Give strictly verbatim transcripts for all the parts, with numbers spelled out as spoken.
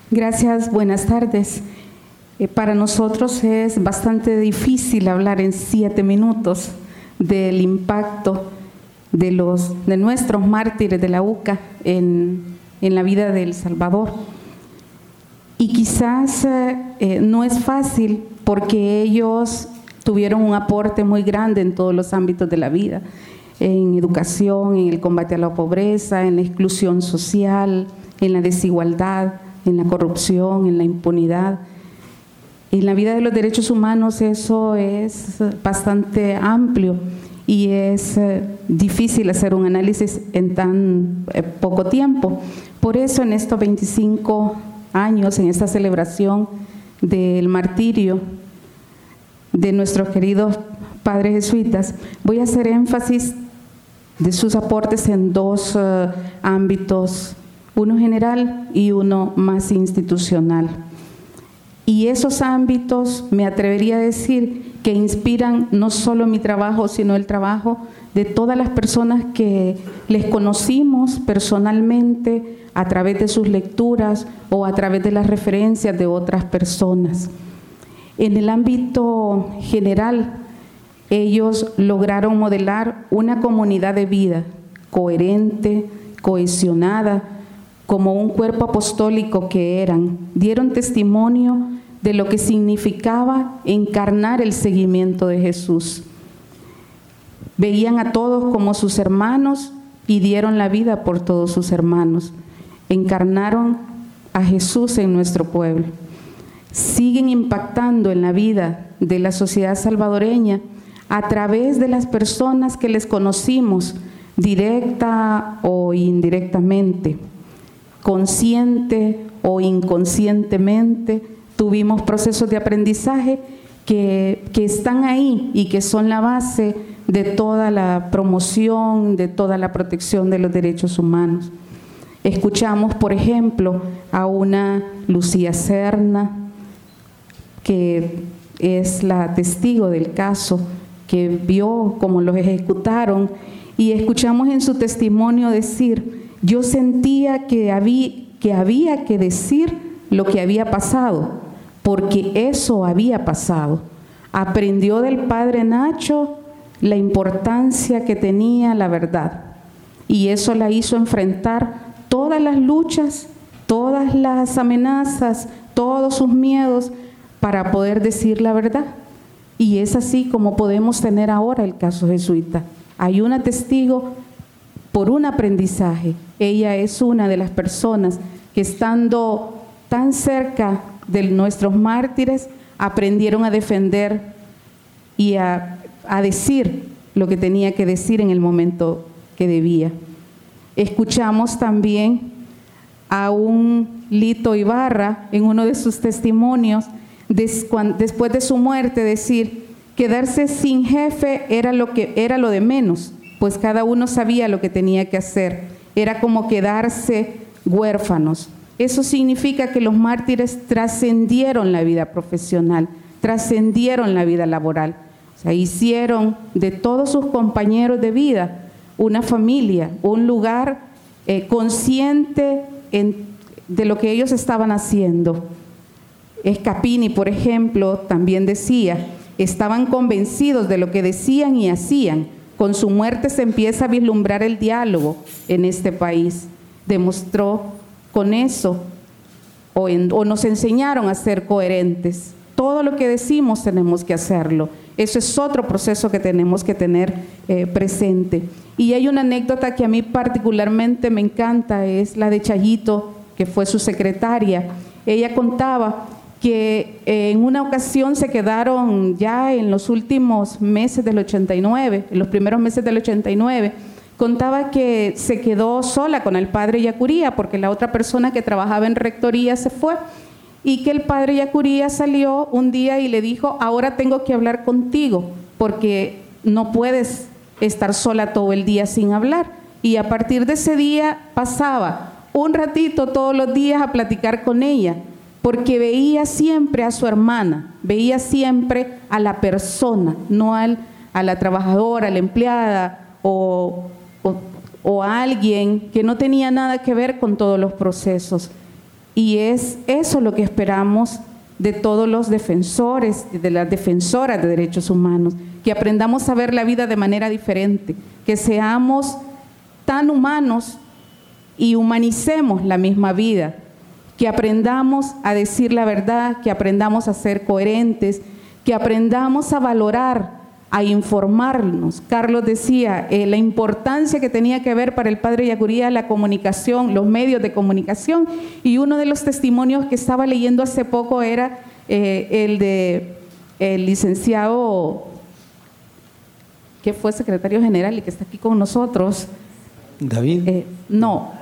Gracias, buenas tardes. Eh, para nosotros es bastante difícil hablar en siete minutos del impacto de, los, de nuestros mártires de la U C A en, en la vida de El Salvador. Y quizás eh, no es fácil porque ellos tuvieron un aporte muy grande en todos los ámbitos de la vida, en educación, en el combate a la pobreza, en la exclusión social, en la desigualdad, en la corrupción, en la impunidad. En la vida de los derechos humanos eso es bastante amplio y es eh, difícil hacer un análisis en tan eh, poco tiempo. Por eso en estos veinticinco años, en esta celebración del martirio de nuestros queridos padres jesuitas, voy a hacer énfasis de sus aportes en dos uh, ámbitos, uno general y uno más institucional. Y esos ámbitos, me atrevería a decir, que inspiran no solo mi trabajo, sino el trabajo de todas las personas que les conocimos personalmente a través de sus lecturas o a través de las referencias de otras personas. En el ámbito general, ellos lograron modelar una comunidad de vida coherente, cohesionada, como un cuerpo apostólico que eran. Dieron testimonio de lo que significaba encarnar el seguimiento de Jesús. Veían a todos como sus hermanos y dieron la vida por todos sus hermanos. Encarnaron a Jesús en nuestro pueblo. Siguen impactando en la vida de la sociedad salvadoreña a través de las personas que les conocimos, directa o indirectamente, consciente o inconscientemente. Tuvimos procesos de aprendizaje que, que están ahí y que son la base de toda la promoción, de toda la protección de los derechos humanos. Escuchamos, por ejemplo, a una Lucía Serna, que es la testigo del caso, que vio cómo los ejecutaron, y escuchamos en su testimonio decir: yo sentía que había, que había que decir lo que había pasado, porque eso había pasado. Aprendió del padre Nacho la importancia que tenía la verdad, y eso la hizo enfrentar todas las luchas, todas las amenazas, todos sus miedos, para poder decir la verdad. Y es así como podemos tener ahora el caso jesuita. Hay una testigo por un aprendizaje. Ella es una de las personas que, estando tan cerca de nuestros mártires, aprendieron a defender y a, a decir lo que tenía que decir en el momento que debía. Escuchamos también a un Lito Ibarra en uno de sus testimonios, después de su muerte, decir: quedarse sin jefe era lo que era lo de menos, pues cada uno sabía lo que tenía que hacer. Era como quedarse huérfanos. Eso significa que los mártires trascendieron la vida profesional, trascendieron la vida laboral. O sea, hicieron de todos sus compañeros de vida una familia, un lugar eh, consciente en, de lo que ellos estaban haciendo. Scapini, por ejemplo, también decía: estaban convencidos de lo que decían y hacían. Con su muerte se empieza a vislumbrar el diálogo en este país. Demostró con eso, o, en, o nos enseñaron a ser coherentes. Todo lo que decimos tenemos que hacerlo. Eso es otro proceso que tenemos que tener eh, presente. Y hay una anécdota que a mí particularmente me encanta, es la de Chayito, que fue su secretaria. Ella contaba que en una ocasión se quedaron ya en los últimos meses del ochenta y nueve, en los primeros meses del ochenta y nueve, contaba que se quedó sola con el padre Yacuría porque la otra persona que trabajaba en rectoría se fue, y que el padre Yacuría salió un día y le dijo: ahora tengo que hablar contigo porque no puedes estar sola todo el día sin hablar. Y a partir de ese día pasaba un ratito todos los días a platicar con ella, porque veía siempre a su hermana, veía siempre a la persona, no al, a la trabajadora, a la empleada o, o, o a alguien que no tenía nada que ver con todos los procesos. Y es eso lo que esperamos de todos los defensores, de las defensoras de derechos humanos, que aprendamos a ver la vida de manera diferente, que seamos tan humanos y humanicemos la misma vida, que aprendamos a decir la verdad, que aprendamos a ser coherentes, que aprendamos a valorar, a informarnos. Carlos decía eh, la importancia que tenía que ver para el padre Ellacuría la comunicación, los medios de comunicación, y uno de los testimonios que estaba leyendo hace poco era eh, el de el licenciado que fue secretario general y que está aquí con nosotros. David. Eh, no.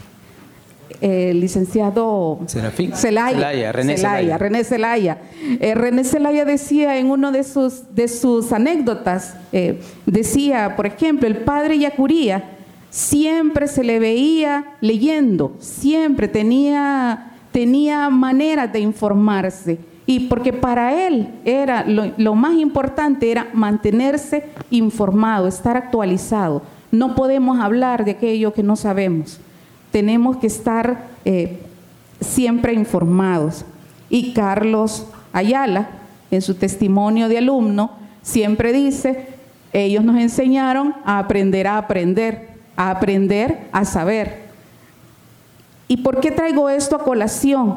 El licenciado Serafín. Celaya, Celaya, René Celaya, Celaya. René Celaya. Eh, René Celaya decía en una de sus, de sus anécdotas, eh, decía, por ejemplo, el padre Ellacuría siempre se le veía leyendo, siempre tenía, tenía maneras de informarse, y porque para él era lo, lo más importante era mantenerse informado, estar actualizado. No podemos hablar de aquello que no sabemos. Tenemos que estar eh, siempre informados. Y Carlos Ayala, en su testimonio de alumno, siempre dice, ellos nos enseñaron a aprender a aprender, a aprender a saber. ¿Y por qué traigo esto a colación?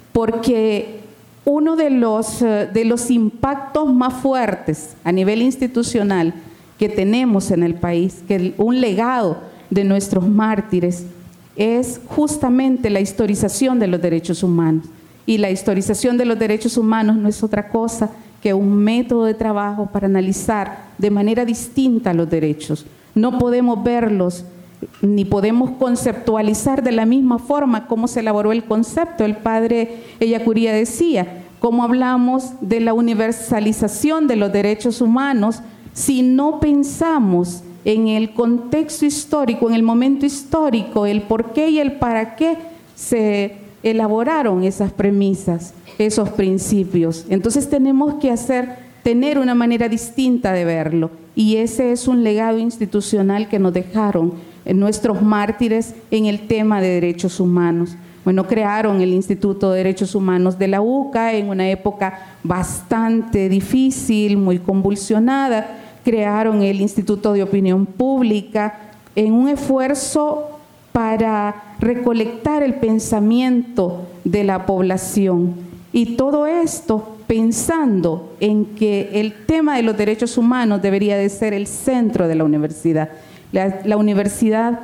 Porque uno de los, de los impactos más fuertes a nivel institucional que tenemos en el país, que un legado de nuestros mártires, es justamente la historización de los derechos humanos. Y la historización de los derechos humanos no es otra cosa que un método de trabajo para analizar de manera distinta los derechos. No podemos verlos ni podemos conceptualizar de la misma forma cómo se elaboró el concepto. El padre Ellacuría decía, cómo hablamos de la universalización de los derechos humanos si no pensamos en el contexto histórico, en el momento histórico, el por qué y el para qué se elaboraron esas premisas, esos principios. Entonces tenemos que hacer, tener una manera distinta de verlo, y ese es un legado institucional que nos dejaron nuestros mártires en el tema de derechos humanos. Bueno, crearon el Instituto de Derechos Humanos de la U C A en una época bastante difícil, muy convulsionada. Crearon el Instituto de Opinión Pública en un esfuerzo para recolectar el pensamiento de la población. Y todo esto pensando en que el tema de los derechos humanos debería de ser el centro de la universidad. La, la universidad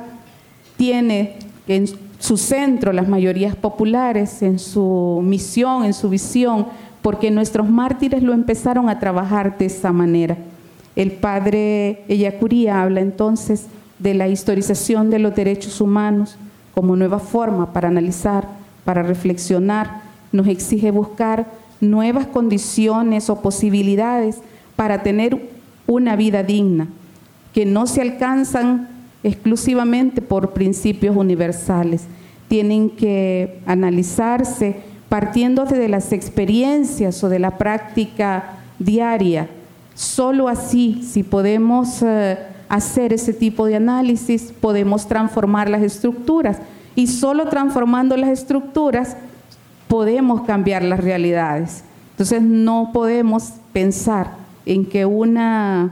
tiene en su centro las mayorías populares, en su misión, en su visión, porque nuestros mártires lo empezaron a trabajar de esa manera. El padre Ellacuría habla entonces de la historización de los derechos humanos como nueva forma para analizar, para reflexionar. Nos exige buscar nuevas condiciones o posibilidades para tener una vida digna, que no se alcanzan exclusivamente por principios universales. Tienen que analizarse partiendo de las experiencias o de la práctica diaria. Solo así, si podemos eh, hacer ese tipo de análisis, podemos transformar las estructuras. Y solo transformando las estructuras podemos cambiar las realidades. Entonces no podemos pensar en que una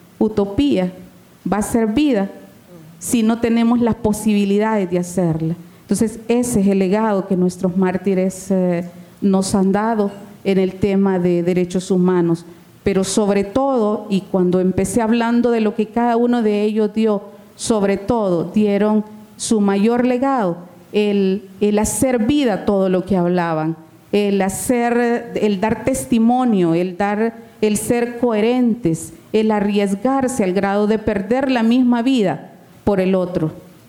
utopía va a ser vida si no tenemos las posibilidades de hacerla. Entonces ese es el legado que nuestros mártires eh, nos han dado en el tema de derechos humanos. Pero sobre todo, y cuando empecé hablando de lo que cada uno de ellos dio, sobre todo dieron su mayor legado, el, el hacer vida todo lo que hablaban, el hacer, el dar testimonio, el dar, el ser coherentes, el arriesgarse al grado de perder la misma vida por el otro.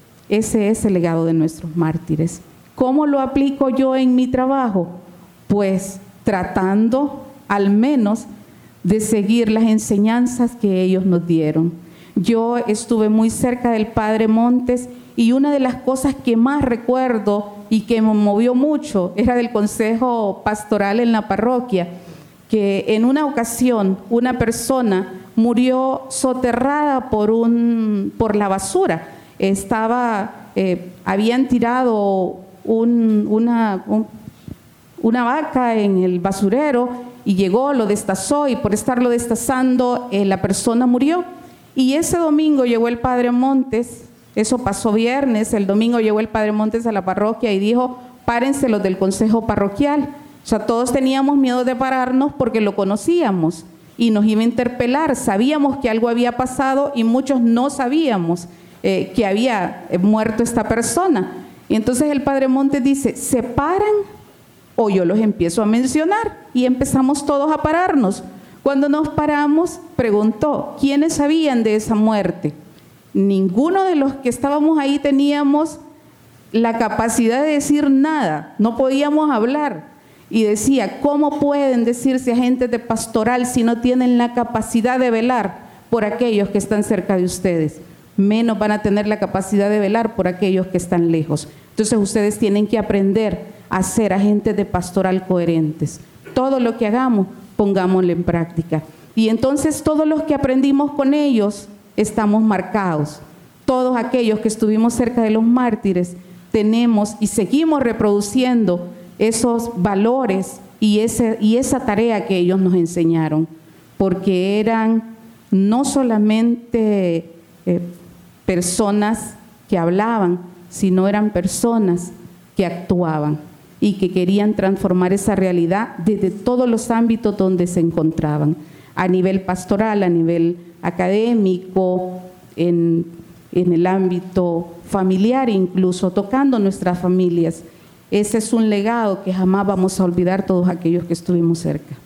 Ese es el legado de nuestros mártires. ¿Cómo lo aplico yo en mi trabajo? Pues tratando al menos de seguir las enseñanzas que ellos nos dieron. Yo estuve muy cerca del padre Montes y una de las cosas que más recuerdo y que me movió mucho era del consejo pastoral en la parroquia, que en una ocasión una persona murió soterrada por, un, por la basura. Estaba, eh, habían tirado un, una, un, una vaca en el basurero y llegó, lo destazó y por estarlo destazando eh, la persona murió. Y ese domingo llegó el padre Montes, eso pasó viernes, el domingo llegó el padre Montes a la parroquia y dijo, párense los del consejo parroquial. O sea, todos teníamos miedo de pararnos porque lo conocíamos y nos iba a interpelar. Sabíamos que algo había pasado y muchos no sabíamos eh, que había muerto esta persona. Y entonces el padre Montes dice, ¿se paran o yo los empiezo a mencionar? Y empezamos todos a pararnos. Cuando nos paramos, preguntó, ¿quiénes sabían de esa muerte? Ninguno de los que estábamos ahí teníamos la capacidad de decir nada, no podíamos hablar. Y decía, ¿cómo pueden decirse agentes de pastoral si no tienen la capacidad de velar por aquellos que están cerca de ustedes? Menos van a tener la capacidad de velar por aquellos que están lejos. Entonces ustedes tienen que aprender a ser agentes de pastoral coherentes. Todo lo que hagamos, pongámoslo en práctica. Y entonces todos los que aprendimos con ellos estamos marcados. Todos aquellos que estuvimos cerca de los mártires tenemos y seguimos reproduciendo esos valores y, ese, y esa tarea que ellos nos enseñaron, porque eran no solamente eh, personas que hablaban, sino eran personas que actuaban y que querían transformar esa realidad desde todos los ámbitos donde se encontraban, a nivel pastoral, a nivel académico, en, en el ámbito familiar, incluso tocando nuestras familias. Ese es un legado que jamás vamos a olvidar todos aquellos que estuvimos cerca.